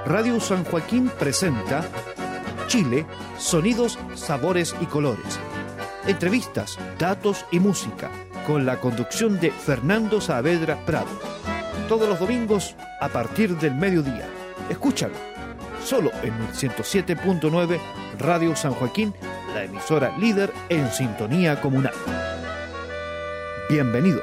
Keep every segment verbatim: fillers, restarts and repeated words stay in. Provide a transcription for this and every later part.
Radio San Joaquín presenta Chile, sonidos, sabores y colores. Entrevistas, datos y música, con la conducción de Fernando Saavedra Prado. Todos los domingos a partir del mediodía. Escúchalo, solo en el ciento siete punto nueve Radio San Joaquín, la emisora líder en sintonía comunal. Bienvenidos.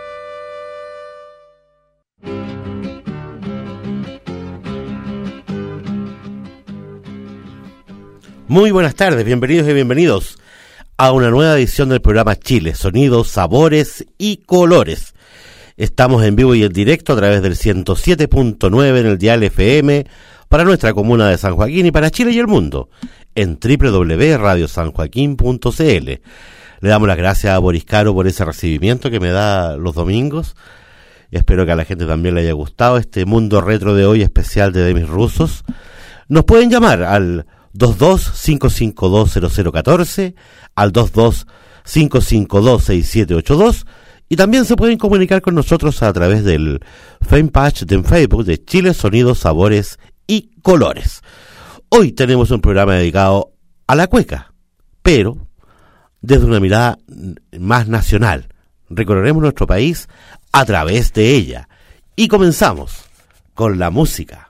Muy buenas tardes, bienvenidos y bienvenidos a una nueva edición del programa Chile, sonidos, sabores y colores. Estamos en vivo y en directo a través del ciento siete punto nueve en el dial F M para nuestra comuna de San Joaquín y para Chile y el mundo en doble u doble u doble u punto radio san joaquín punto c l. Le damos las gracias a Boris Caro por ese recibimiento que me da los domingos. Espero que a la gente también le haya gustado este mundo retro de hoy especial de Demis Rusos. Nos pueden llamar al dos dos cinco cinco dos cero cero uno cuatro, al dos dos cinco cinco dos seis siete ocho dos, y también se pueden comunicar con nosotros a través del fanpage de Facebook de Chile, Sonidos, Sabores y Colores. Hoy tenemos un programa dedicado a la cueca, pero desde una mirada más nacional. Recorreremos nuestro país a través de ella. Y comenzamos con la música.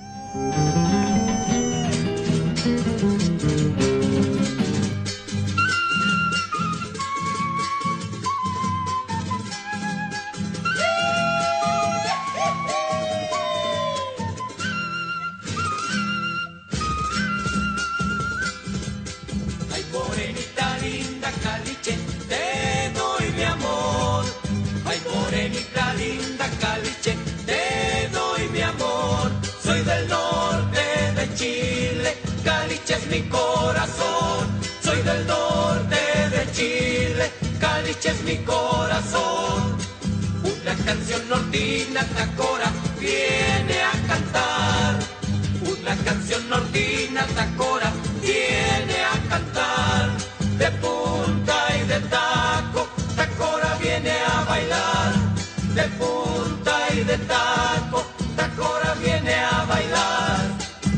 Mi corazón, soy del norte de Chile, Caliche es mi corazón. Una canción nortina Tacora viene a cantar. Una canción nortina Tacora viene a cantar. De punta y de taco, Tacora viene a bailar. De punta y de taco, Tacora viene a bailar.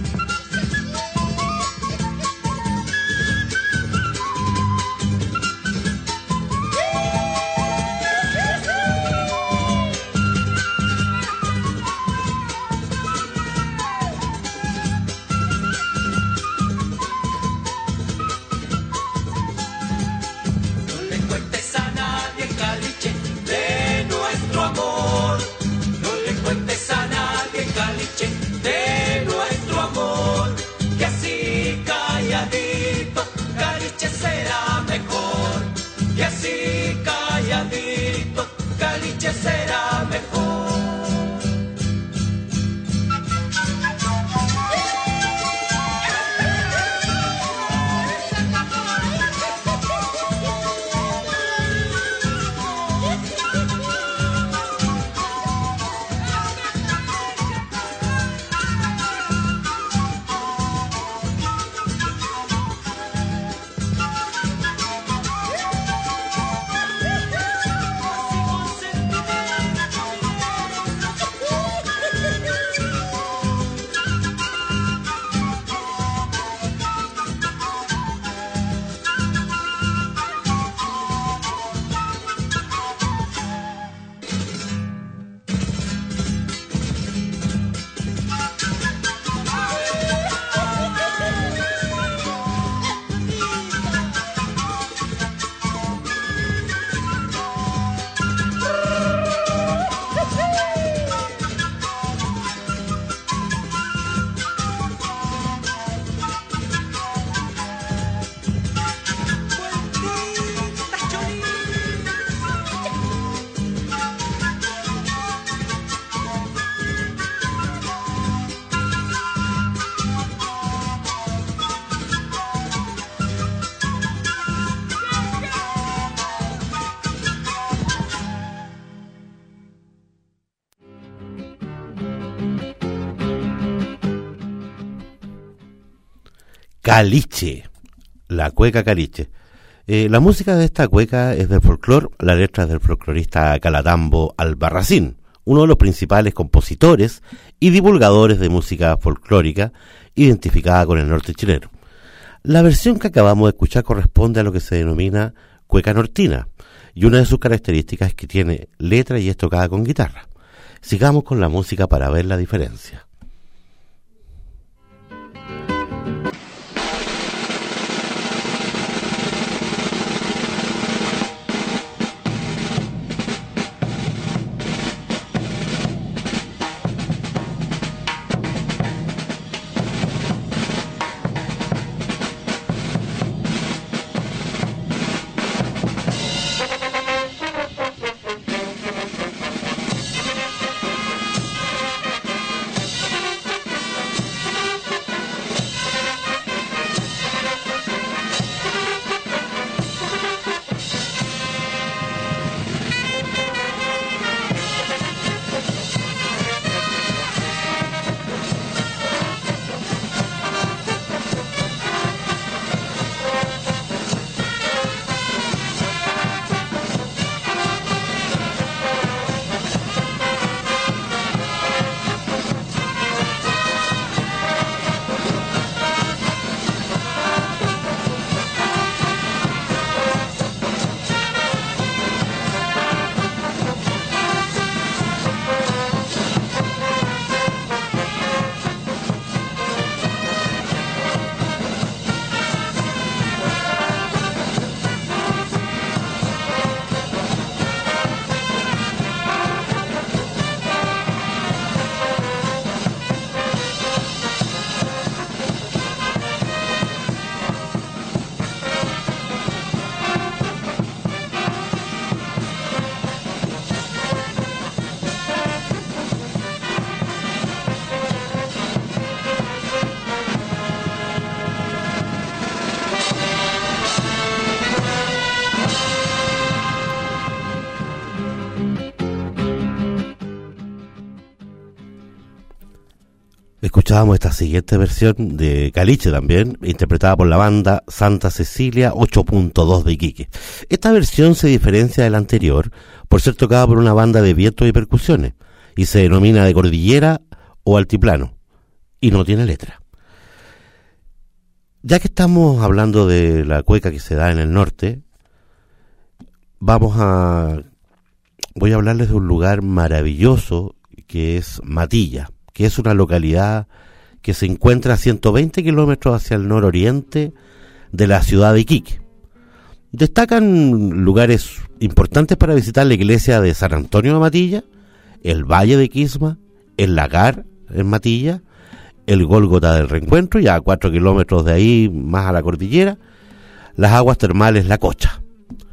De nuestro amor, que así calladito Caliche será mejor, que así calladito Caliche será mejor. Caliche, la cueca Caliche. Eh, la música de esta cueca es del folclore, la letra es del folclorista calatambo Albarracín, uno de los principales compositores y divulgadores de música folclórica identificada con el norte chileno. La versión que acabamos de escuchar corresponde a lo que se denomina cueca nortina, y una de sus características es que tiene letra y es tocada con guitarra. Sigamos con la música para ver la diferencia. Escuchábamos esta siguiente versión de Caliche también, interpretada por la banda Santa Cecilia ocho punto dos de Iquique. Esta versión se diferencia de la anterior por ser tocada por una banda de vientos y percusiones, y se denomina de cordillera o altiplano, y no tiene letra. Ya que estamos hablando de la cueca que se da en el norte, vamos a... voy a hablarles de un lugar maravilloso que es Matilla, que es una localidad que se encuentra a ciento veinte kilómetros hacia el nororiente de la ciudad de Iquique. Destacan lugares importantes para visitar: la iglesia de San Antonio de Matilla, el Valle de Quisma, el Lagar en Matilla, el Gólgota del Reencuentro, ya a cuatro kilómetros de ahí, más a la cordillera, las aguas termales La Cocha.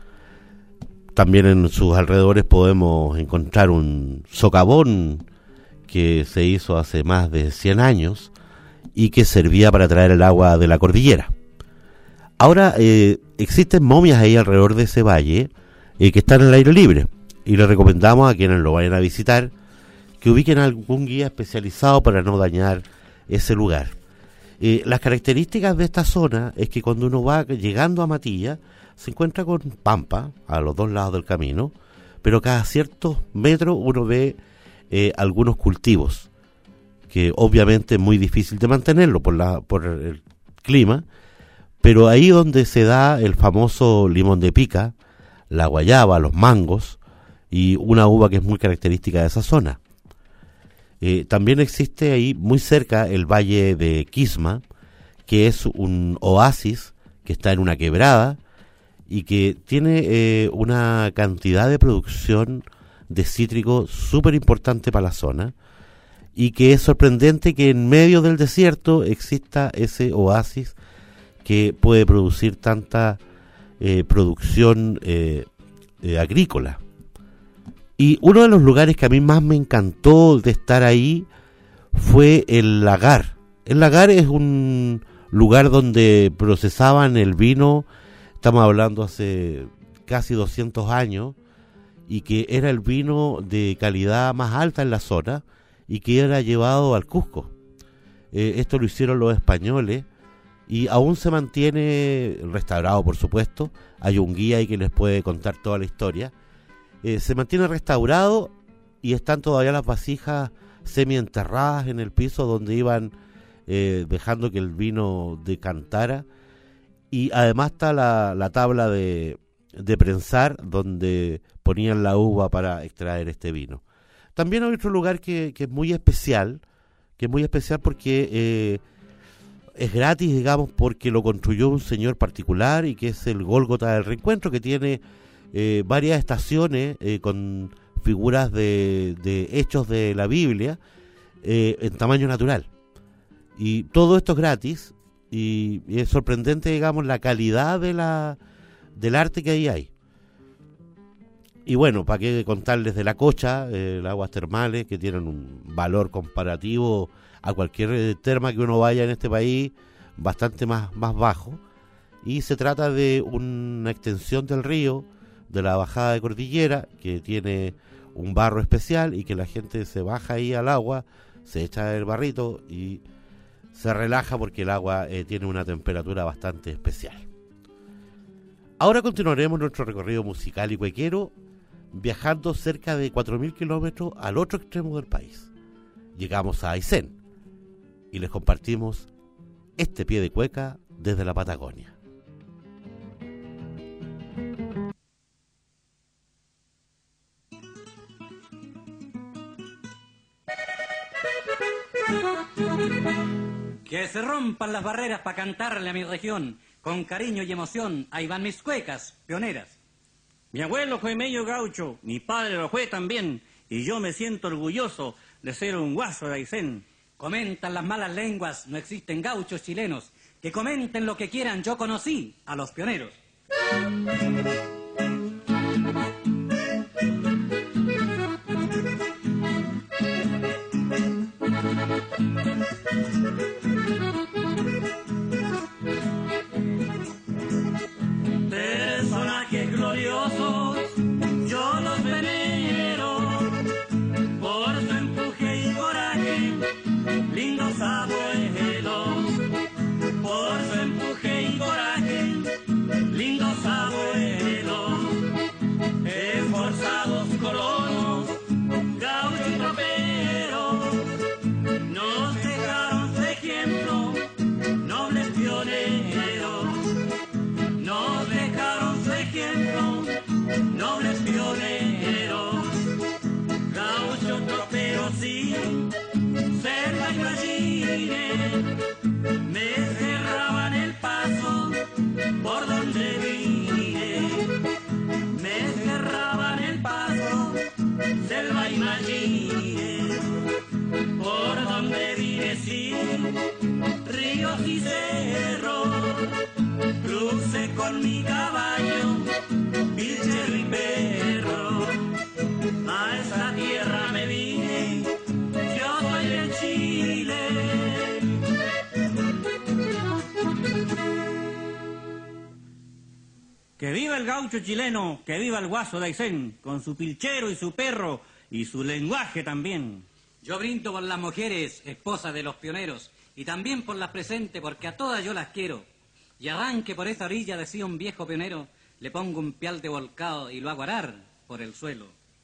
También en sus alrededores podemos encontrar un socavón que se hizo hace más de cien años y que servía para traer el agua de la cordillera. Ahora eh, existen momias ahí alrededor de ese valle eh, que están en el aire libre, y les recomendamos a quienes lo vayan a visitar que ubiquen algún guía especializado para no dañar ese lugar. Eh, las características de esta zona es que cuando uno va llegando a Matilla se encuentra con pampa a los dos lados del camino, pero cada ciertos metros uno ve Eh, algunos cultivos, que obviamente es muy difícil de mantenerlo por, la, por el clima, pero ahí donde se da el famoso limón de pica, la guayaba, los mangos y una uva que es muy característica de esa zona. Eh, también existe ahí muy cerca el Valle de Quisma, que es un oasis que está en una quebrada y que tiene eh, una cantidad de producción de cítrico súper importante para la zona, y que es sorprendente que en medio del desierto exista ese oasis que puede producir tanta eh, producción eh, eh, agrícola. Y uno de los lugares que a mí más me encantó de estar ahí fue el Lagar. El Lagar es un lugar donde procesaban el vino, estamos hablando hace casi doscientos años, y que era el vino de calidad más alta en la zona y que era llevado al Cusco. Eh, esto lo hicieron los españoles y aún se mantiene restaurado, por supuesto. Hay un guía ahí que les puede contar toda la historia. Eh, se mantiene restaurado y están todavía las vasijas semienterradas en el piso donde iban eh, dejando que el vino decantara, y además está la, la tabla de, de prensar donde ponían la uva para extraer este vino. También hay otro lugar que, que es muy especial, que es muy especial porque eh, es gratis, digamos, porque lo construyó un señor particular, y que es el Gólgota del Reencuentro, que tiene eh, varias estaciones eh, con figuras de, de hechos de la Biblia eh, en tamaño natural. Y todo esto es gratis, y, y es sorprendente, digamos, la calidad de la del arte que ahí hay. Y bueno, para qué contarles de la Cocha, eh, las aguas termales, que tienen un valor comparativo a cualquier terma que uno vaya en este país, bastante más, más bajo. Y se trata de una extensión del río, de la bajada de cordillera, que tiene un barro especial, y que la gente se baja ahí al agua, se echa el barrito y se relaja porque el agua eh, tiene una temperatura bastante especial. Ahora continuaremos nuestro recorrido musical y cuequero, viajando cerca de cuatro mil kilómetros al otro extremo del país. Llegamos a Aysén y les compartimos este pie de cueca desde la Patagonia. Que se rompan las barreras para cantarle a mi región. Con cariño y emoción, ahí van mis cuecas pioneras. Mi abuelo fue medio gaucho, mi padre lo fue también, y yo me siento orgulloso de ser un guaso de Aysén. Comentan las malas lenguas, no existen gauchos chilenos. Que comenten lo que quieran, yo conocí a los pioneros. Personajes gloriosos, yo los venero por su empuje y coraje, lindos abuelos, por su empuje y coraje, lindos abuelos, esforzados colonos, gauchos y troperos, nos dejaron su ejemplo, nobles pioneros, nos dejaron su ejemplo, nobles pioneros, gauchos troperos y selva y machines, me cerraban el paso por donde vine, me cerraban el paso, selva y machines, por donde vine, sí, ríos y cerros, crucé con mi caballo, pilchero y perro, a esa tierra me vine, yo soy de Chile. Que viva el gaucho chileno, que viva el guaso de Aysén, con su pilchero y su perro, y su lenguaje también. Yo brindo por las mujeres, esposas de los pioneros, y también por las presentes, porque a todas yo las quiero. Y arranque por esa orilla, decía un viejo pionero, le pongo un pial de volcado y lo hago arar por el suelo.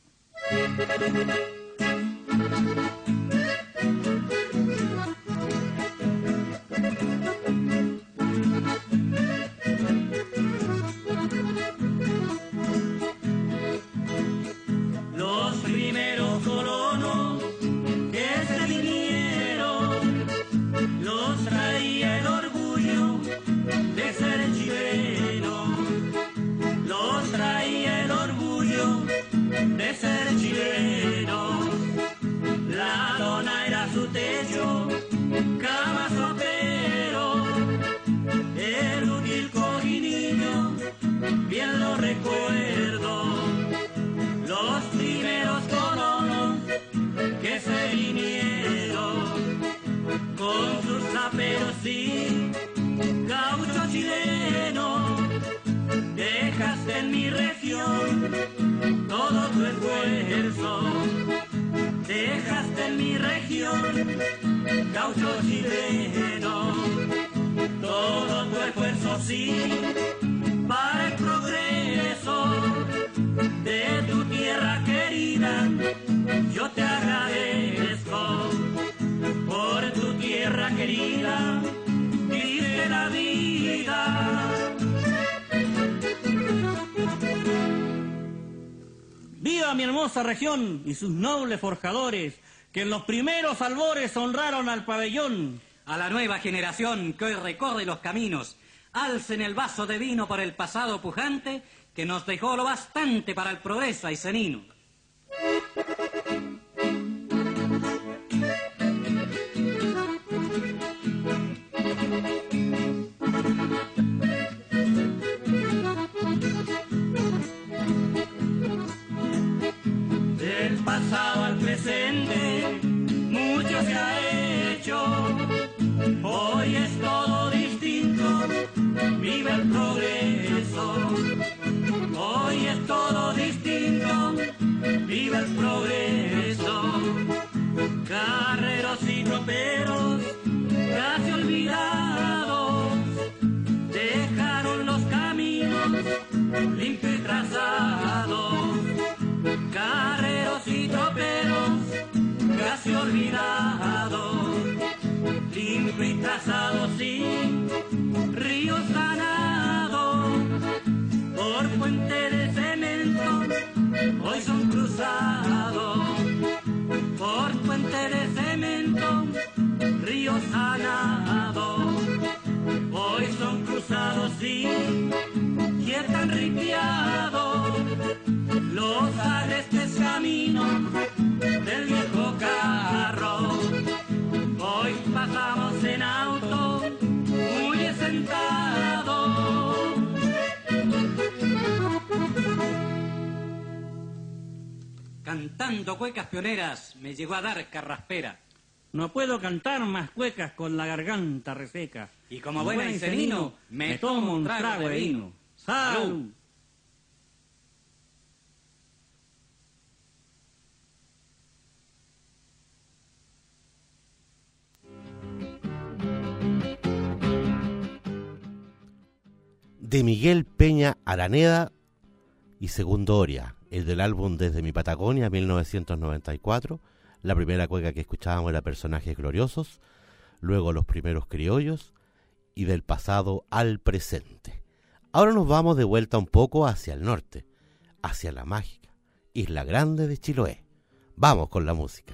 Los primeros colonos que se vinieron, los traía el orgullo de ser chileno, los traía el orgullo de ser chileno. La lona era su techo, cama sopero, el útil cojinillo, bien lo recuerdo. Los primeros colonos que se vinieron con sus zaperos y gaucho chileno, dejaste en mi región todo tu esfuerzo, dejaste en mi región, gaucho chileno, todo tu esfuerzo, sí, para el progreso de tu tierra querida, hermosa región y sus nobles forjadores, que en los primeros albores honraron al pabellón. A la nueva generación que hoy recorre los caminos, alcen el vaso de vino por el pasado pujante que nos dejó lo bastante para el progreso aicenino. Del pasado al presente, mucho se ha hecho. Hoy es todo distinto, vive el progreso. Hoy es todo distinto, vive el progreso. Carreros y troperos, casi olvidados, dejaron los caminos limpios y trazados. Carreros y troperos, casi olvidados, limpio y trazado, sí, ríos ganados, por puente de cemento, hoy son cruzados, por puente de cemento, ríos ganados, hoy son cruzados, sí, y están ripiados los agrestes caminos del viejo carro. Hoy pasamos en auto, muy sentado. Cantando cuecas pioneras me llegó a dar carraspera. No puedo cantar más cuecas con la garganta reseca. Y como buen aicenino, me tomo un trago de vino. ¡Salud! De Miguel Peña Araneda y Segundo Oria, el del álbum Desde mi Patagonia, mil novecientos noventa y cuatro. La primera cueca que escuchábamos era Personajes Gloriosos, luego Los Primeros Criollos y Del Pasado al Presente. Ahora nos vamos de vuelta un poco hacia el norte, hacia la mágica Isla Grande de Chiloé. Vamos con la música.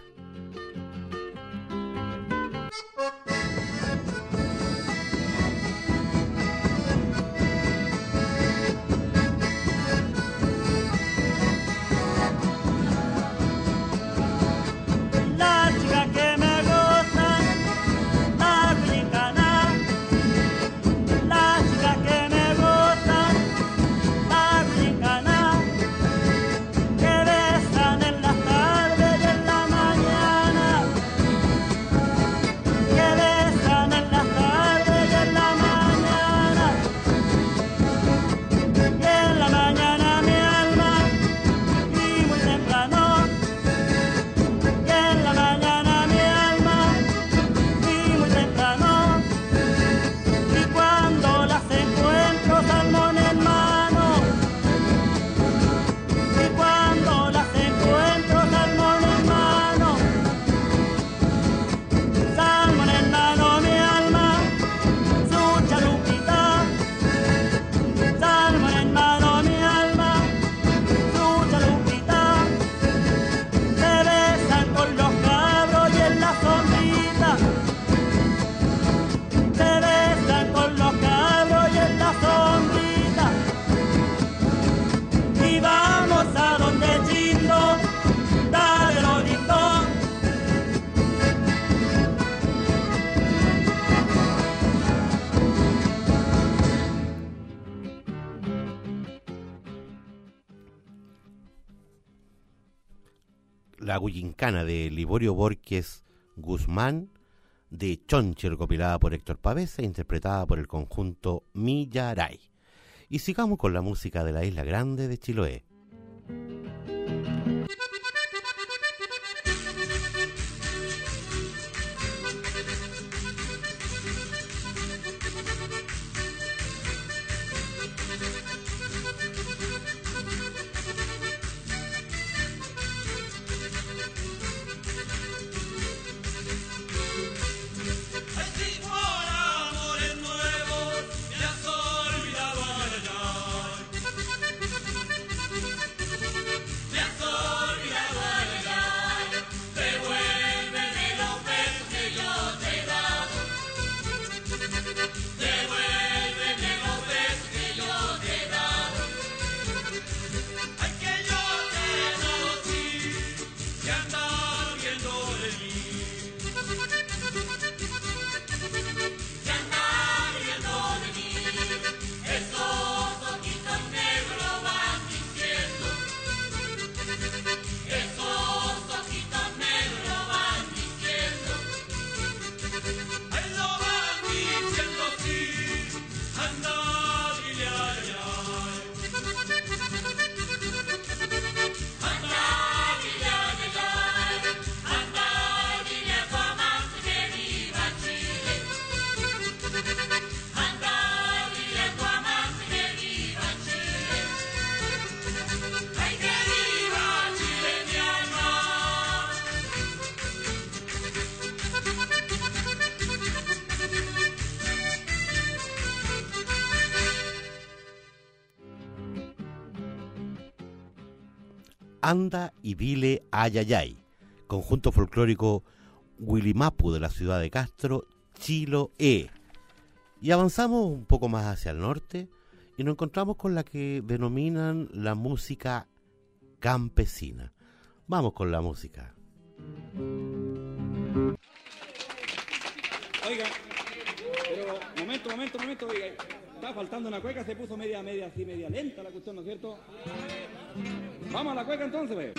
La Guyincana de Liborio Borges Guzmán, de Chonchi, recopilada por Héctor Pavesa e interpretada por el conjunto Millaray. Y sigamos con la música de la Isla Grande de Chiloé. Me has Anda y dile ayayay, conjunto folclórico Huilimapu de la ciudad de Castro, Chiloé. Y avanzamos un poco más hacia el norte y nos encontramos con la que denominan la música campesina. Vamos con la música. Oiga, pero momento, momento, momento, oiga, está faltando una cueca, se puso media, media, así, media lenta la cuestión, ¿no es cierto? Vamos a la cueca entonces, ve.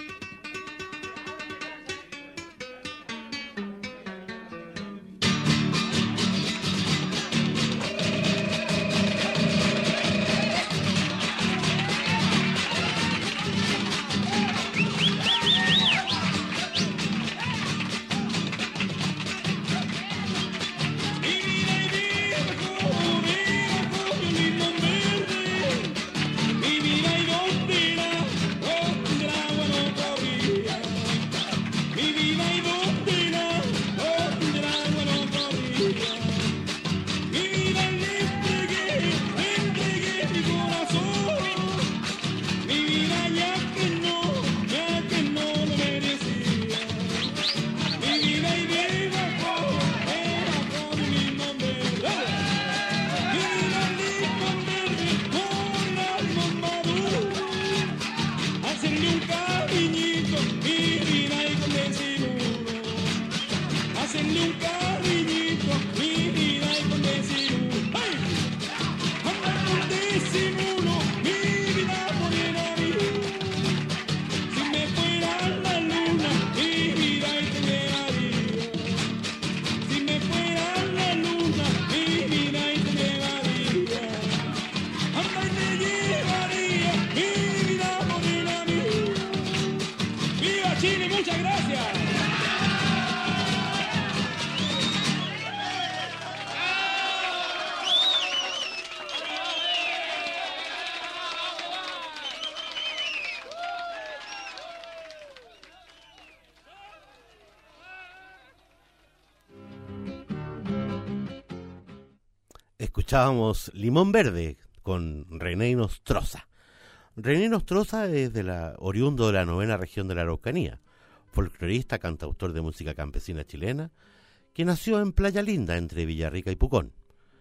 Escuchábamos Limón Verde con René Nostroza. René Nostroza es de la, oriundo de la novena región de la Araucanía, folclorista, cantautor de música campesina chilena, que nació en Playa Linda, entre Villarrica y Pucón.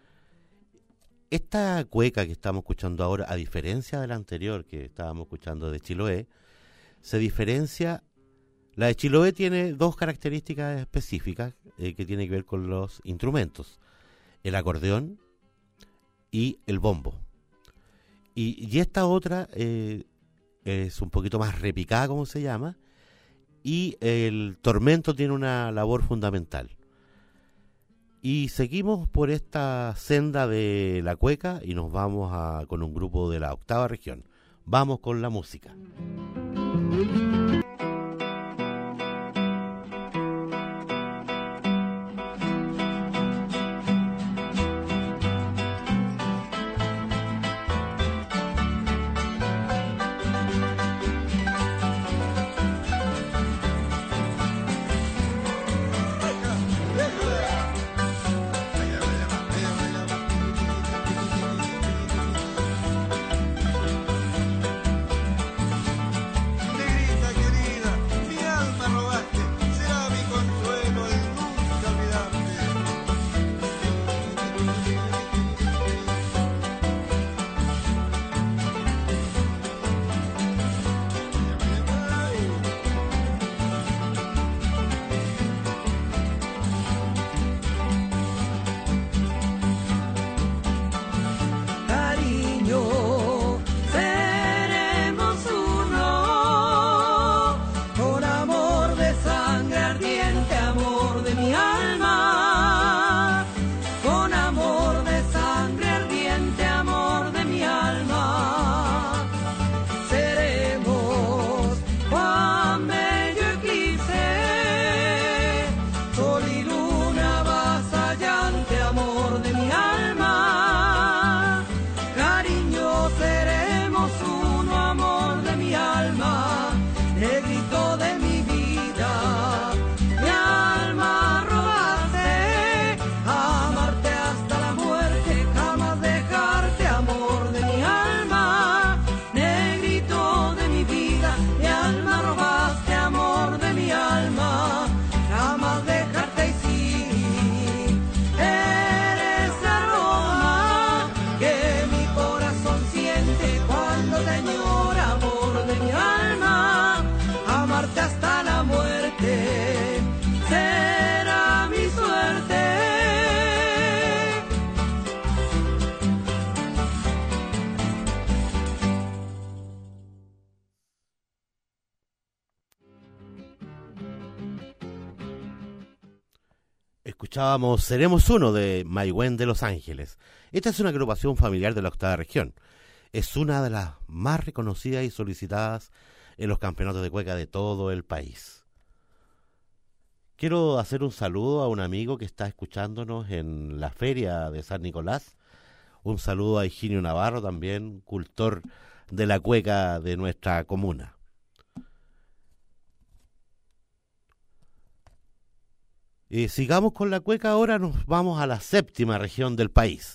Esta cueca que estamos escuchando ahora, a diferencia de la anterior que estábamos escuchando de Chiloé, se diferencia. La de Chiloé tiene dos características específicas eh, que tienen que ver con los instrumentos: el acordeón y el bombo. Y, y esta otra eh, es un poquito más repicada, como se llama, y el tormento tiene una labor fundamental. Y seguimos por esta senda de la cueca y nos vamos a, con un grupo de la octava región. Vamos con la música. Negrita Escuchábamos Seremos Uno de Maigüen de Los Ángeles. Esta es una agrupación familiar de la octava región. Es una de las más reconocidas y solicitadas en los campeonatos de cueca de todo el país. Quiero hacer un saludo a un amigo que está escuchándonos en la feria de San Nicolás. Un saludo a Higinio Navarro, también cultor de la cueca de nuestra comuna. Y sigamos con la cueca, ahora nos vamos a la séptima región del país.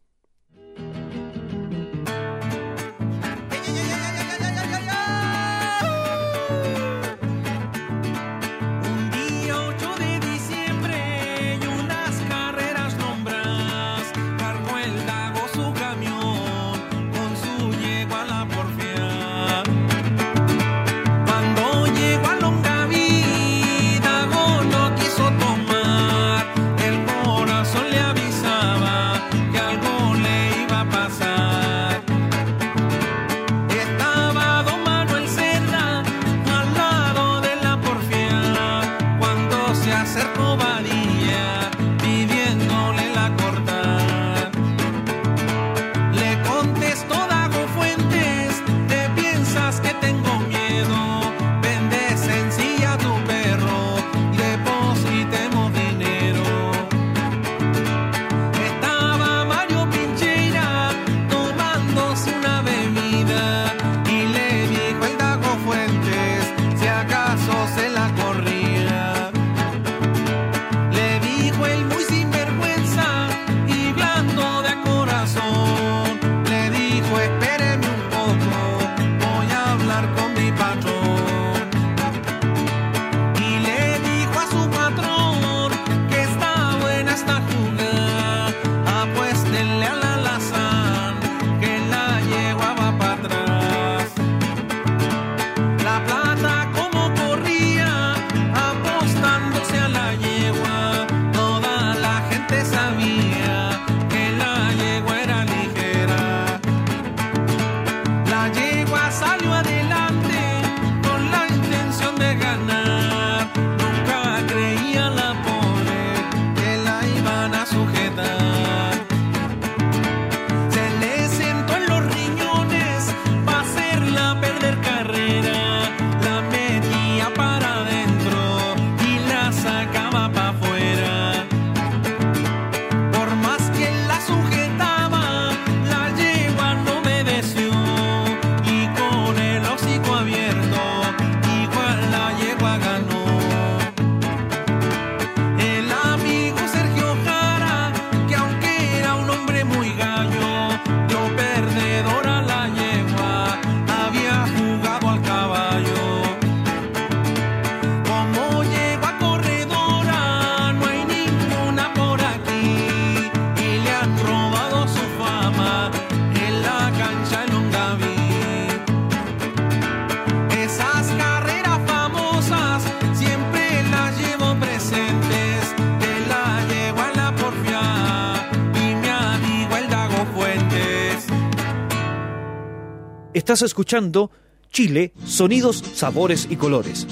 Estás escuchando Chile, Sonidos, Sabores y Colores.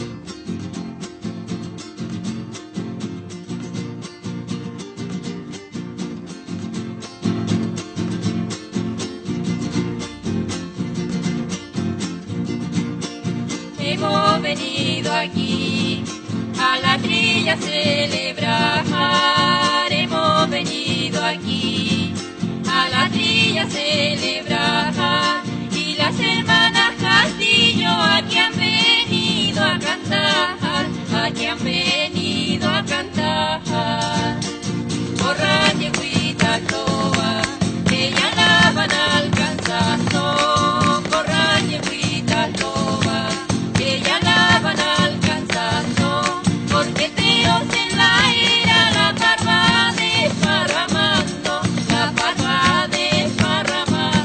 Hemos venido aquí a la trilla a celebrar. Hemos venido aquí a la trilla a celebrar. Y las hermanas Castillo aquí han venido a cantar, aquí han venido a cantar. Corran yeguitas lobas, que ya la van alcanzando. Corran yeguitas lobas, que ya la van alcanzando. Porque teos en la era la parva desparramando, la parva desparramando.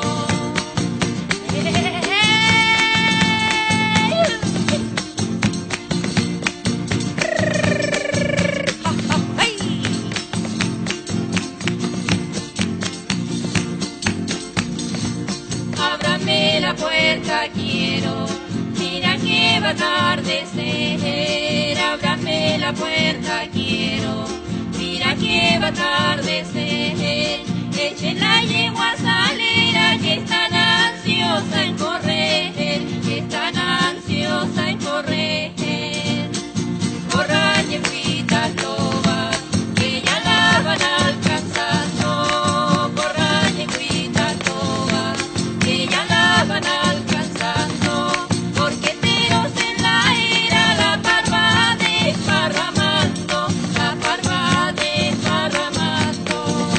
Ábrame la puerta, quiero, mira que va a atardecer. Ábrame la puerta, quiero, va a atardecer. Echen la yegua salera que es tan ansiosa en correr, que es tan ansiosa en correr. Corran yeguitas lobas, que ya la van alcanzando. Corran yeguitas lobas, que ya la van alcanzando. Porque teros en la era la parva desparramando, la parva desparramando.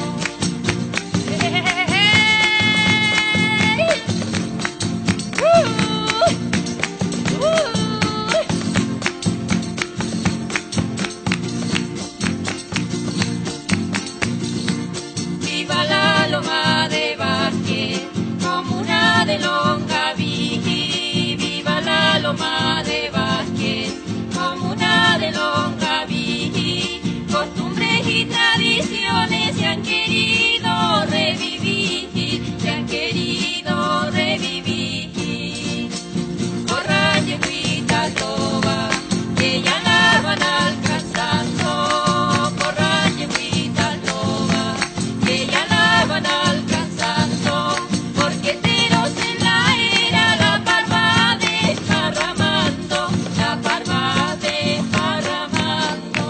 Viva la loma de Vázquez, comuna de Longaví. Viva la loma de Vázquez, comuna de Longaví. Costumbres y tradiciones se han querido revivir, se han querido revivir. Corran yeguitas lobas, que ya la van alcanzando. Corran yeguitas lobas, que ya la van alcanzando. Porque teros en la era la parva desparramando, la parva desparramando.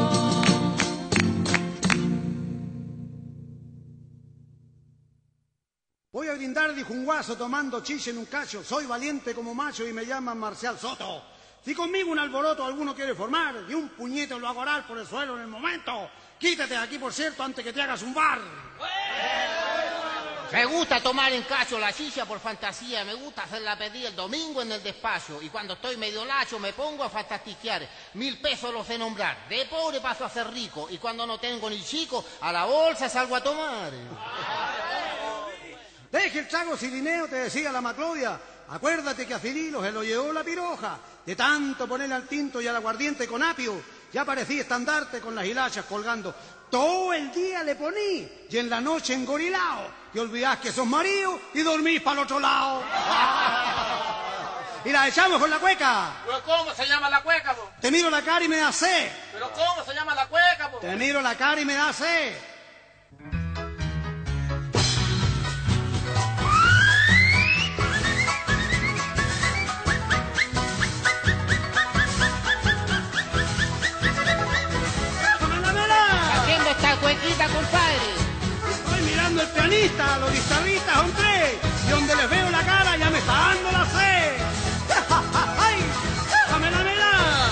Voy a brindar, dijo un guaso tomando chicha en un cacho. Soy valiente como macho y me llaman Marcial Soto. Si conmigo un alboroto alguno quiere formar, y un puñete lo hago orar por el suelo en el momento, quítate de aquí, por cierto, antes que te hagas un bar. Me gusta tomar en cacho la chicha por fantasía, me gusta hacerla pedir el domingo en el despacho, y cuando estoy medio lacho me pongo a fantastiquear. Mil pesos los sé nombrar, de pobre paso a ser rico, y cuando no tengo ni chico, a la bolsa salgo a tomar. Deje el trago, Cirineo, te decía la Maclodia. Acuérdate que a Cirilo se lo llevó la piroja. De tanto ponerle al tinto y al aguardiente con apio, ya parecía estandarte con las hilachas colgando. Todo el día le poní, y en la noche engorilao. Y olvidás que sos marido y dormís para el otro lado. Y la echamos con la cueca. ¿Pero cómo se llama la cueca, po? Te miro la cara y me da sed. ¿Pero cómo se llama la cueca, po? Te miro la cara y me da sed. Haciendo esta cuequita, compadre. Estoy mirando el pianista, los guitarristas son tres, y donde les veo la cara ya me está dando la sed. ¡Ay! ¡Dámela, dámela!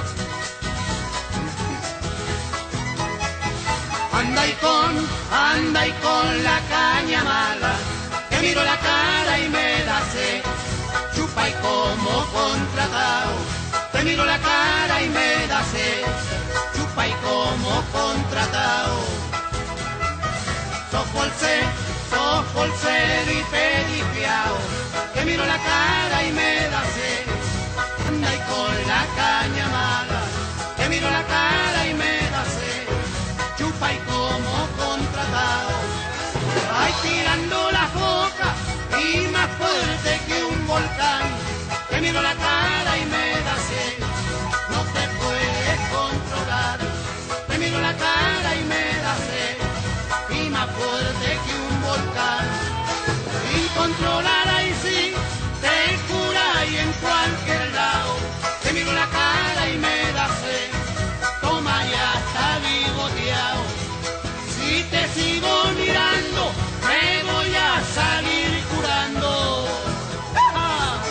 Anda y con, anda y con la caña mala, que miro la cara y me da sed. Chupa y como contratado, te miro la cara y me da sed. Chupa y como contratado. Sos bolsero, sos bolsero y pedifiao, que miro la cara y me da sed. Anda y con la caña mala, que miro la cara y me da sed. Chupa y como contratado. Ay, tirando la boca y más fuerte que un volcán, que miro la cara y me da sed. No te puedes controlar, te miro la cara y me da sed. Y más fuerte que un volcán, sin controlar ahí sí, te cura y en cualquier lado. Te miro la cara y me da sed. Toma, ya está bigoteado. Si te sigo mirando, me voy a salir curando. ¡Ah!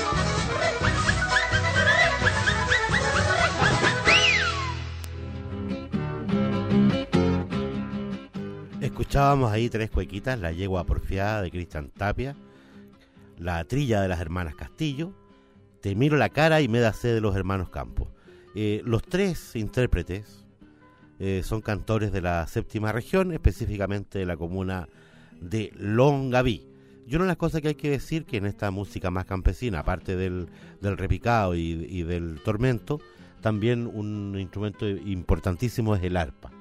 Escuchábamos ahí tres cuequitas: La yegua porfiada de Cristian Tapia, La trilla de las hermanas Castillo, Te miro la cara y me da sed de los hermanos Campos. Eh, los tres intérpretes eh, son cantores de la séptima región, específicamente de la comuna de Longaví. Y una de las cosas que hay que decir que en esta música más campesina, aparte del, del repicado y, y del tormento, también un instrumento importantísimo es el arpa.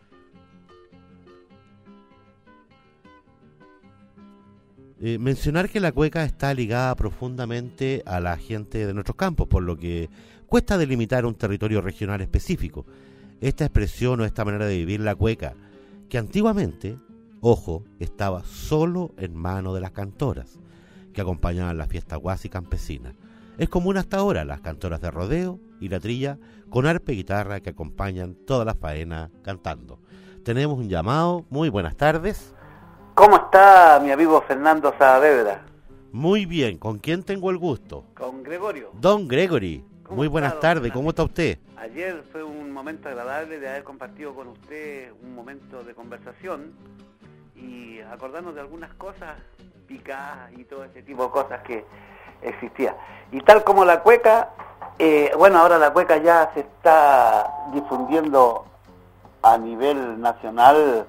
Eh, mencionar que la cueca está ligada profundamente a la gente de nuestros campos, por lo que cuesta delimitar un territorio regional específico. Esta expresión o esta manera de vivir la cueca, que antiguamente, ojo, estaba solo en manos de las cantoras, que acompañaban la fiesta guasi campesina. Es común hasta ahora las cantoras de rodeo y la trilla con arpa y guitarra que acompañan toda la faena cantando. Tenemos un llamado. Muy buenas tardes. ¿Cómo está mi amigo Fernando Saavedra? Muy bien, ¿con quién tengo el gusto? Con Gregorio. Don Gregory, muy buenas está, tardes, ¿cómo está usted? Ayer fue un momento agradable de haber compartido con usted un momento de conversación y acordarnos de algunas cosas picadas y todo ese tipo de cosas que existía. Y tal como la cueca, eh, bueno, ahora la cueca ya se está difundiendo a nivel nacional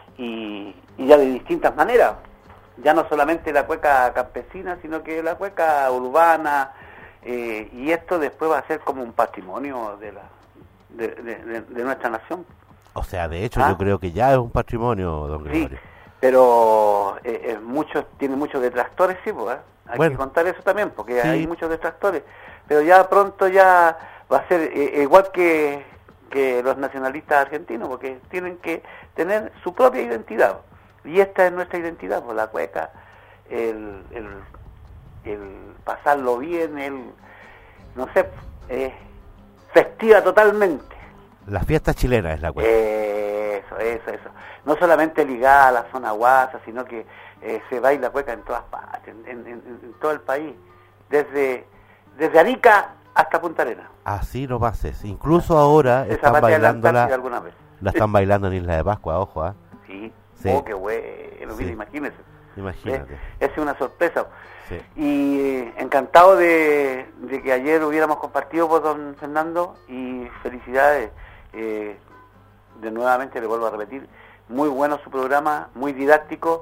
y, y ya de distintas maneras. Ya no solamente la cueca campesina, sino que la cueca urbana, eh, y esto después va a ser como un patrimonio de la de, de, de, de nuestra nación. O sea, de hecho, ¿Ah? yo creo que ya es un patrimonio, don Gregorio. Sí, pero eh, eh, muchos, tiene muchos detractores, sí, pues, ¿eh? Hay Bueno. que contar eso también, porque Sí. hay muchos detractores. Pero ya pronto ya va a ser eh, igual que, que los nacionalistas argentinos, porque tienen que tener su propia identidad. Y esta es nuestra identidad, pues la cueca, el, el, el pasarlo bien, el, no sé, eh, festiva totalmente. La fiesta chilena es la cueca. Eso, eso, eso. No solamente ligada a la zona guasa, sino que eh, se baila cueca en todas partes, en, en, en, en todo el país, desde, desde Arica hasta Punta Arenas. Así no pases. Incluso ahora Se están zapatea en la bailando la, Antártida alguna vez. la están bailando en Isla de Pascua, ojo, ¿ah? Sí. Sí. Oh, qué bueno, Sí. mire, imagínese. Imagínate. Es, es una sorpresa. Sí. Y eh, encantado de, de que ayer hubiéramos compartido por don Fernando, y felicidades. Eh, de nuevamente le vuelvo a repetir, muy bueno su programa, muy didáctico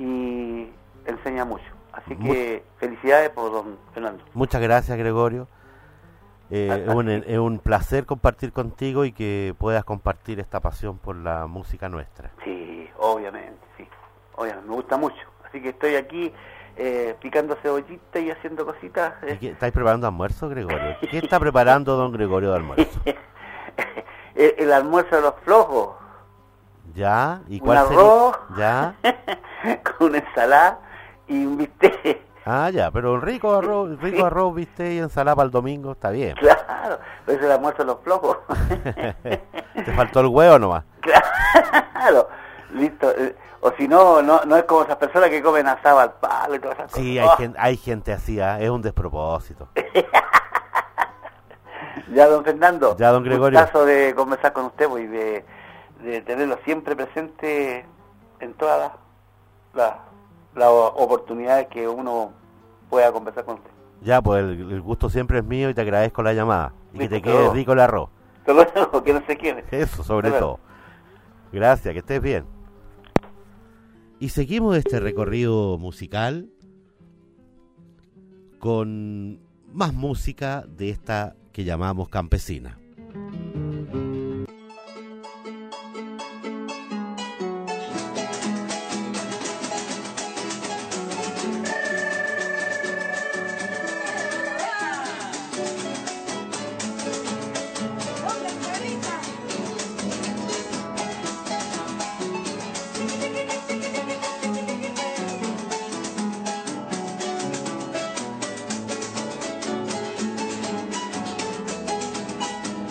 y enseña mucho. Así Muy- que felicidades por don Fernando. Muchas gracias, Gregorio. Eh, es, un, es un placer compartir contigo y que puedas compartir esta pasión por la música nuestra. Sí, obviamente, sí. Obviamente, me gusta mucho. Así que estoy aquí eh, picando cebollita y haciendo cositas. ¿Y eh. qué- ¿Estáis preparando almuerzo, Gregorio? ¿Qué está preparando don Gregorio de almuerzo? el, el almuerzo de los flojos. ¿Ya? ¿Y Un cuál arroz sería? ¿Ya? con una ensalada y un bistec. Ah, ya, pero un rico arroz, rico Sí. arroz, viste, y ensalada para el domingo, está bien. Claro, pero es el almuerzo de los flojos. Te faltó el huevo nomás. Claro, listo. eh, O si no, no no es como esas personas que comen asado al palo y todas esas Sí, cosas. hay, Oh, gente, hay gente así, ¿ah? Es un despropósito. Ya, don Fernando. Ya, don Gregorio. Un caso de conversar con usted, pues, y de, de tenerlo siempre presente en todas las las- las oportunidades que uno pueda conversar con usted. Ya, pues el, el gusto siempre es mío y te agradezco la llamada. Y que te Listo, quede todo. rico el arroz. Te lo digo, que no se quiere. Eso, sobre Claro. todo. Gracias, que estés bien. Y seguimos este recorrido musical con más música de esta que llamamos campesina. Thank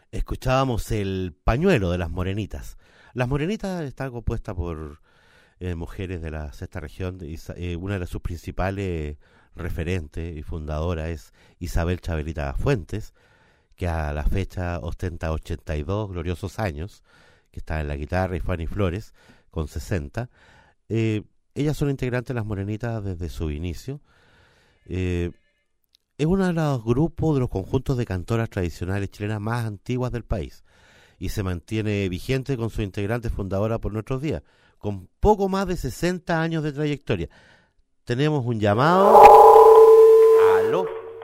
Escuchábamos el pañuelo de las Morenitas. Las Morenitas están compuestas por eh, mujeres de la sexta región. Y, eh, una de sus principales referentes y fundadora es Isabel Chabelita Fuentes, que a la fecha ostenta ochenta y dos gloriosos años, que está en la guitarra, y Fanny Flores, con sesenta. Eh, ellas son integrantes de las Morenitas desde su inicio. Eh, es uno de los grupos, de los conjuntos de cantoras tradicionales chilenas más antiguas del país, y se mantiene vigente con su integrante fundadora por nuestros días, con poco más de sesenta años de trayectoria. Tenemos un llamado. Aló.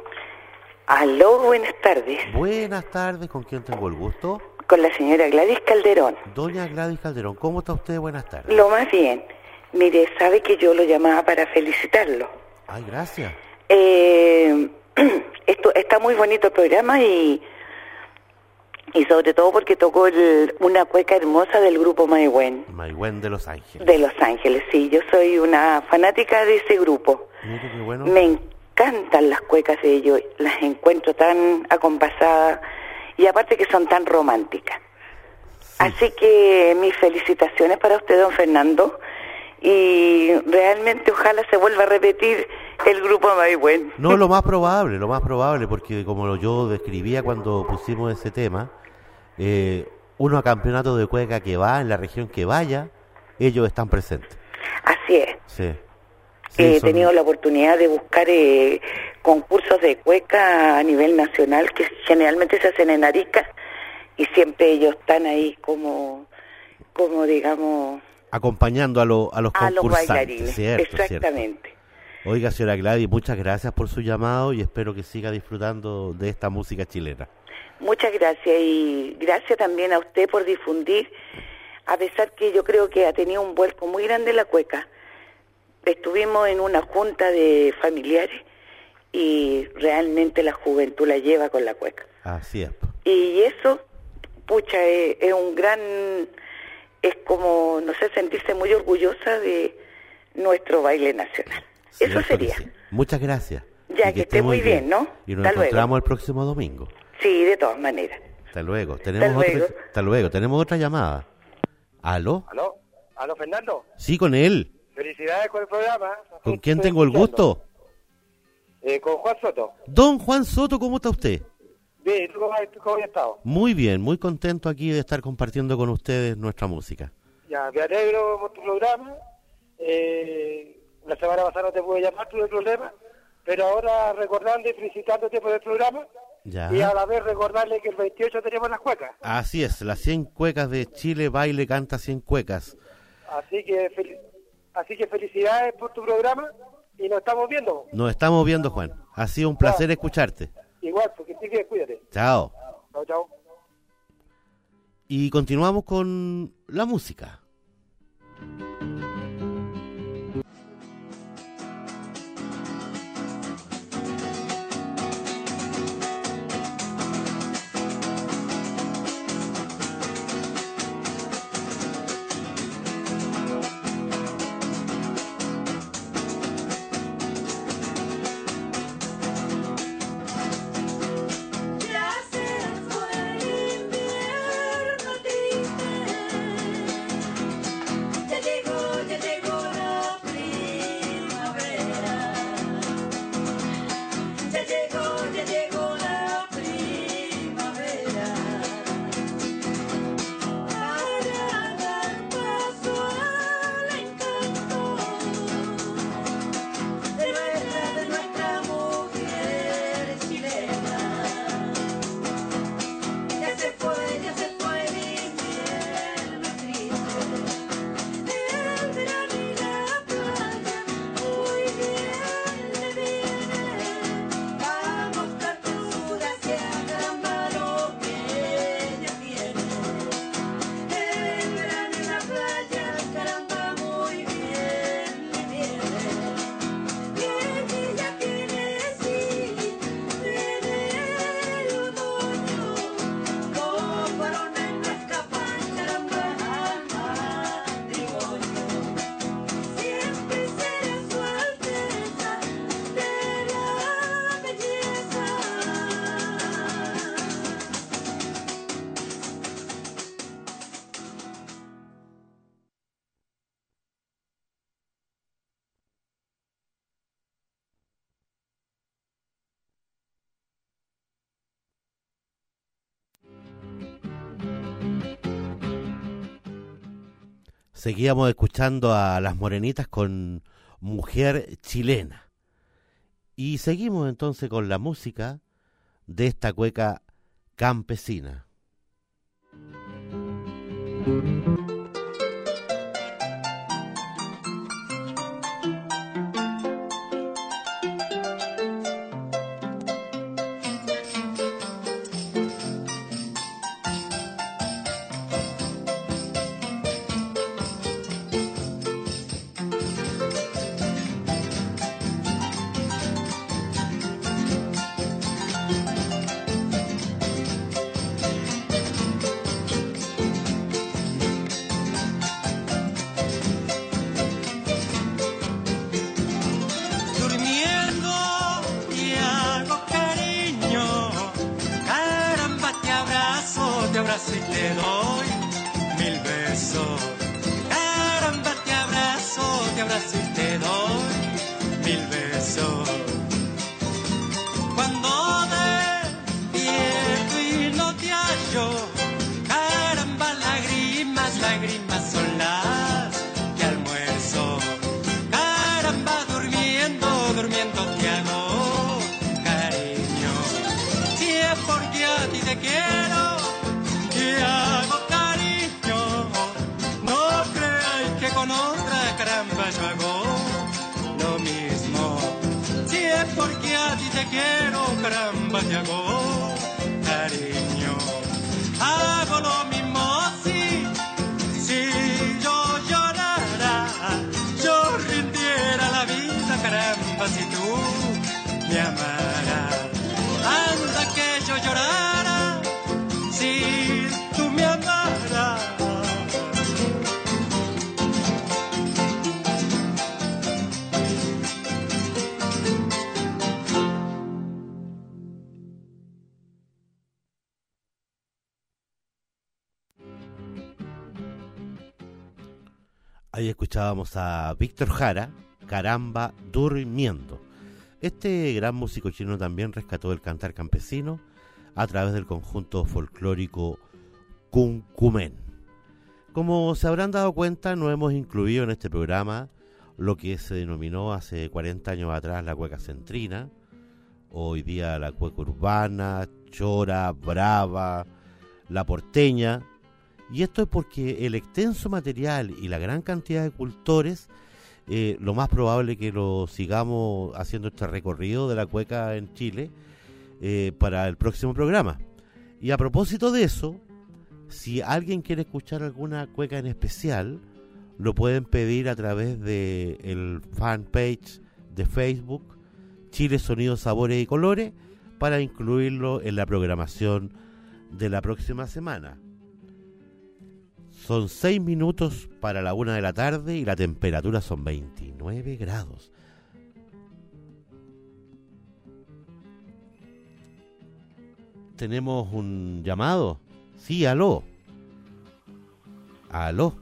Aló, buenas tardes. Buenas tardes, ¿con quién tengo el gusto? Con la señora Gladys Calderón. Doña Gladys Calderón, ¿cómo está usted? Buenas tardes. Lo más bien. Mire, sabe que yo lo llamaba para felicitarlo. Ay, gracias. Eh, esto está muy bonito el programa y y sobre todo porque tocó el, una cueca hermosa del grupo Maigüen. Maigüen de Los Ángeles. De Los Ángeles, sí. Yo soy una fanática de ese grupo. Mire qué bueno. Me encantan las cuecas de ellos. Las encuentro tan acompasadas y aparte que son tan románticas. Sí. Así que mis felicitaciones para usted, don Fernando. Y realmente ojalá se vuelva a repetir el grupo Maigüen. No, lo más probable, lo más probable, porque como yo describía cuando pusimos ese tema, eh, uno a campeonato de cueca que va, en la región que vaya, ellos están presentes. Así es. Sí. Sí, He son... tenido la oportunidad de buscar eh, concursos de cueca a nivel nacional que generalmente se hacen en Arica y siempre ellos están ahí como, como digamos... acompañando a, lo, a los a concursantes, los bailarines, ¿cierto? Exactamente. Cierto. Oiga, señora Gladys, muchas gracias por su llamado y espero que siga disfrutando de esta música chilena. Muchas gracias y gracias también a usted por difundir, a pesar que yo creo que ha tenido un vuelco muy grande la cueca. Estuvimos en una junta de familiares y realmente la juventud la lleva con la cueca. Así es. Y eso, pucha, es, es un gran... es como, no sé, sentirse muy orgullosa de nuestro baile nacional. Eso sería. Sí. Muchas gracias. Ya, que, que esté muy bien, bien, ¿no? Y nos Hasta encontramos luego. el próximo domingo. Sí, de todas maneras. Hasta luego. Tenemos Hasta luego. Otra, hasta luego. Tenemos otra llamada. ¿Aló? ¿Aló? ¿Aló, Fernando? Sí, con él. Felicidades con el programa. ¿Con quién tengo el gusto? Eh, con Juan Soto. Don Juan Soto, ¿cómo está usted? Bien, ¿tú cómo, tú cómo has estado? Muy bien, muy contento aquí de estar compartiendo con ustedes nuestra música. Ya, me alegro por tu programa. Eh, la semana pasada no te pude llamar, tuve problema, pero ahora recordando y felicitándote por el programa. Ya. Y a la vez recordarle que el veintiocho tenemos las cuecas. Así es, las cien cuecas de Chile Baile canta cien cuecas. Así que, fel- así que felicidades por tu programa y nos estamos viendo. Nos estamos viendo, Juan. Ha sido un placer Ya. escucharte. Igual, porque estés bien, cuídate. Chao. Chao, chao. Y continuamos con la música. Ya se fue el invierno triste. Seguíamos escuchando a Las Morenitas con Mujer Chilena. Y seguimos entonces con la música de esta cueca campesina. Ahí escuchábamos a Víctor Jara, Caramba Durmiendo. Este gran músico chino también rescató el cantar campesino a través del conjunto folclórico Cuncumen. Como se habrán dado cuenta, no hemos incluido en este programa lo que se denominó hace cuarenta años atrás la cueca centrina, hoy día la cueca urbana, chora, brava, la porteña. Y esto es porque el extenso material y la gran cantidad de cultores, eh, lo más probable es que lo sigamos haciendo este recorrido de la cueca en Chile eh, para el próximo programa. Y a propósito de eso, si alguien quiere escuchar alguna cueca en especial, lo pueden pedir a través de el fanpage de Facebook Chile Sonidos, Sabores y Colores para incluirlo en la programación de la próxima semana. Son seis minutos para la una de la tarde y la temperatura son veintinueve grados. ¿Tenemos un llamado? Sí, aló. Aló.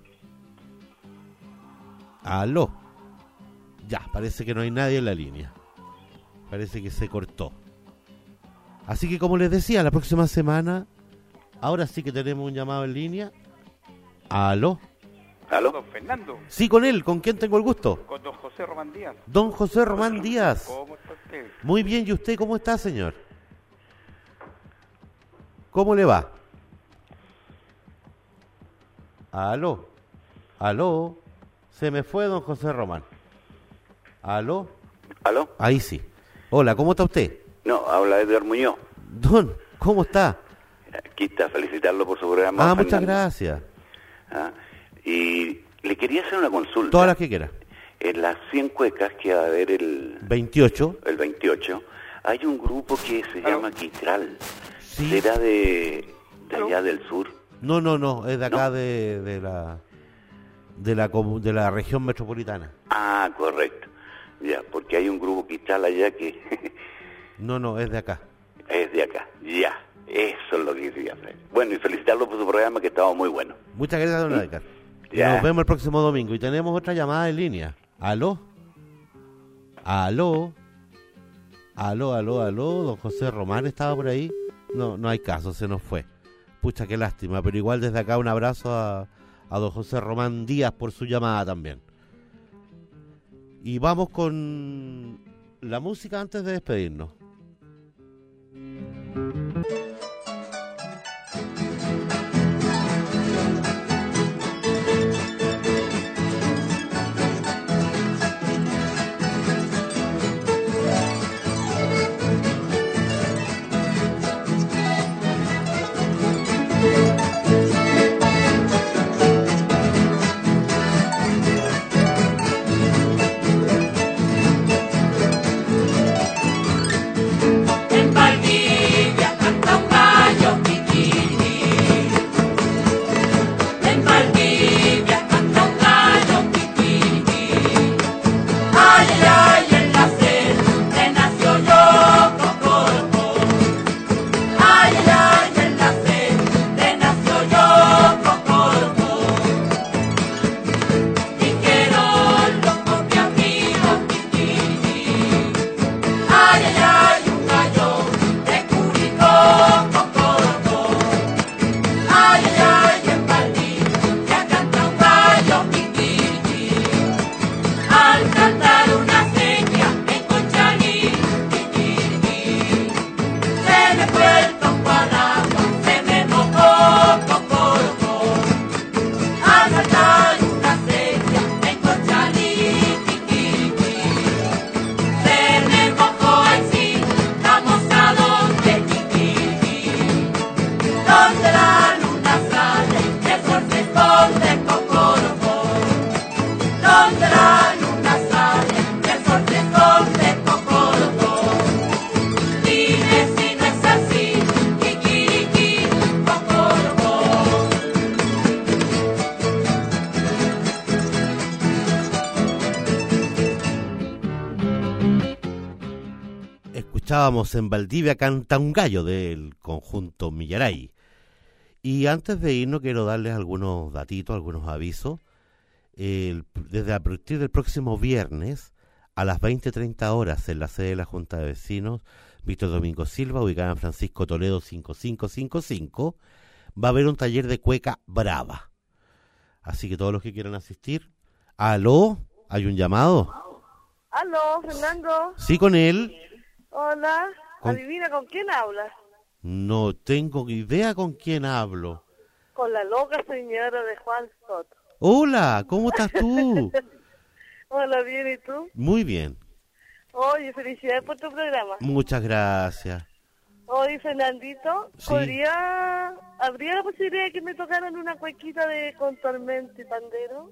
Aló. Ya, parece que no hay nadie en la línea. Parece que se cortó. Así que como les decía, la próxima semana, ahora sí que tenemos un llamado en línea. ¿Aló? ¿Aló? Don Fernando. Sí, con él. ¿Con quién tengo el gusto? Con don José Román Díaz. Don José Román Díaz. ¿Cómo está usted? Muy bien. ¿Y usted cómo está, señor? ¿Cómo le va? ¿Aló? ¿Aló? Se me fue don José Román. ¿Aló? ¿Aló? Ahí sí. Hola, ¿cómo está usted? No, habla Edgar Muñoz. Don, ¿cómo está? Aquí está, felicitarlo por su programa. Ah, muchas Fernando. gracias. Ah, y le quería hacer una consulta. Todas las que quiera. En las cien cuecas que va a haber el veintiocho, el veintiocho, hay un grupo que se ¿Aló? llama Quitral. Sí. ¿Será de, de allá del sur? No, no, no, es de acá ¿No? de, de la de la comu- de la región metropolitana. Ah, correcto. Ya, porque hay un grupo Quitral allá que No, no, es de acá. es de acá. Ya, eso es lo que quería hacer. Bueno, y felicitarlo por su programa que estaba muy bueno. Muchas gracias, don Edgar. Y Ya. nos vemos el próximo domingo. Y tenemos otra llamada en línea. ¿Aló? ¿Aló? ¿Aló, aló, aló? ¿Don José Román estaba por ahí? No, no hay caso, se nos fue. Pucha, qué lástima. Pero igual desde acá un abrazo a, a don José Román Díaz por su llamada también. Y vamos con la música antes de despedirnos. Escuchábamos En Valdivia canta un gallo del conjunto Millaray. Y antes de irnos quiero darles algunos datitos, algunos avisos. El, desde a partir del próximo viernes a las veinte treinta horas en la sede de la Junta de Vecinos Víctor Domingo Silva, ubicada en Francisco Toledo cinco cinco cinco cinco, va a haber un taller de cueca brava. Así que todos los que quieran asistir. ¿Aló? ¿Hay un llamado? ¿Aló, Fernando? Sí, con él. Hola, ¿Con... adivina con quién hablas. No tengo idea con quién hablo. Con la loca señora de Juan Soto. Hola, ¿cómo estás tú? Hola, bien, ¿y tú? Muy bien. Oye, felicidades por tu programa. Muchas gracias. Oye, Fernandito, Sí. ¿podría, ¿habría la posibilidad de que me tocaran una cuequita de con tormento y pandero?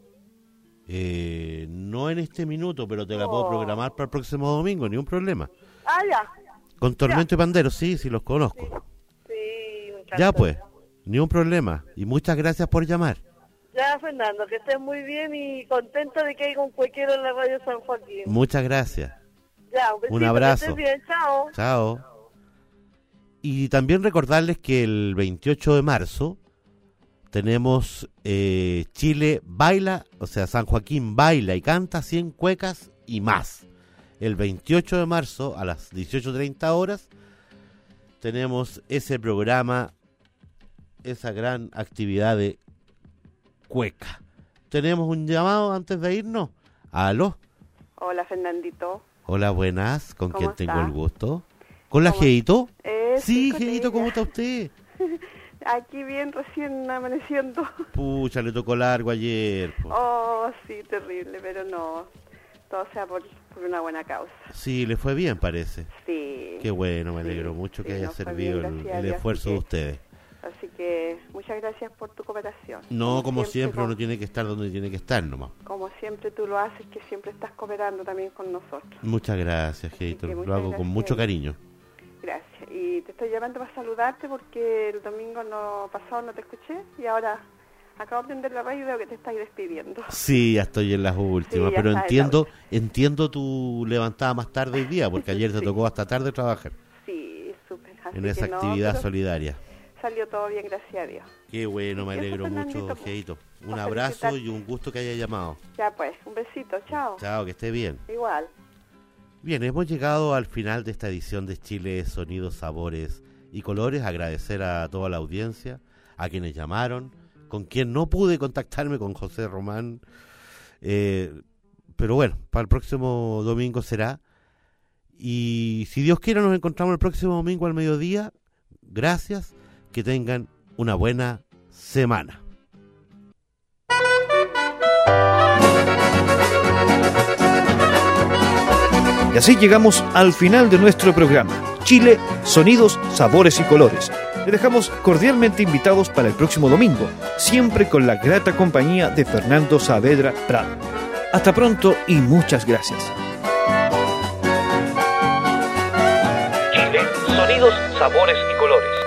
Eh, no en este minuto, pero te la puedo Oh. programar para el próximo domingo, ni un problema. Ah, ya. Con Tormento y Pandero, sí, sí los conozco. Sí, me encanta. Ya pues, ni un problema. Y muchas gracias por llamar. Ya, Fernando, que estés muy bien y contenta de que haya un cuequero en la radio San Joaquín. Muchas gracias. Ya, un besito, Un abrazo. que estés bien, chao. Chao. Y también recordarles que el veintiocho de marzo tenemos eh, Chile baila, o sea, San Joaquín baila y canta cien cuecas y más. El veintiocho de marzo a las dieciocho treinta horas tenemos ese programa, esa gran actividad de cueca. ¿Tenemos un llamado antes de irnos? ¿Aló? Hola, Fernandito. Hola, buenas. ¿Con ¿Cómo quién tengo está? el gusto? ¿Con la ¿Cómo- Geito? Eh, Sí, con Geito, ella. ¿cómo está usted? Aquí bien, recién amaneciendo. Pucha, le tocó largo ayer. po. Oh, sí, terrible, pero no. Todo sea por, por una buena causa. Sí, le fue bien, parece. Sí. Qué bueno, me Sí, alegro mucho que sí, haya nos fue servido bien, el, gracias a el Dios, esfuerzo así de que- ustedes. Así que muchas gracias por tu cooperación. No, como siempre, como, uno tiene que estar donde tiene que estar nomás. como siempre tú lo haces, que siempre estás cooperando también con nosotros. Muchas gracias, Geito. que Lo muchas hago con gracias. mucho cariño. Gracias. Y te estoy llamando para saludarte porque el domingo no pasado no te escuché y ahora acabo de prender la radio y veo que te estás despidiendo. Sí, ya estoy en las últimas, Sí, ya pero está en la entiendo entiendo tu levantada más tarde hoy día, porque ayer te tocó hasta tarde trabajar Sí, súper. Así en esa que no, actividad pero solidaria. Salió todo bien, gracias a Dios. Qué bueno, me Eso, alegro mucho, Fernandito, Geito. Un para abrazo felicitarte. y un gusto que haya llamado. Ya pues, un besito, chao. Chao, que esté bien. Igual. Bien, hemos llegado al final de esta edición de Chile Sonidos, Sabores y Colores. Agradecer a toda la audiencia, a quienes llamaron, con quien no pude contactarme, con José Román. Eh, pero bueno, para el próximo domingo será. Y si Dios quiere nos encontramos el próximo domingo al mediodía. Gracias, que tengan una buena semana. Y así llegamos al final de nuestro programa, Chile, Sonidos, Sabores y Colores. Les dejamos cordialmente invitados para el próximo domingo, siempre con la grata compañía de Fernando Saavedra Prado. Hasta pronto y muchas gracias. Chile, Sonidos, Sabores y Colores.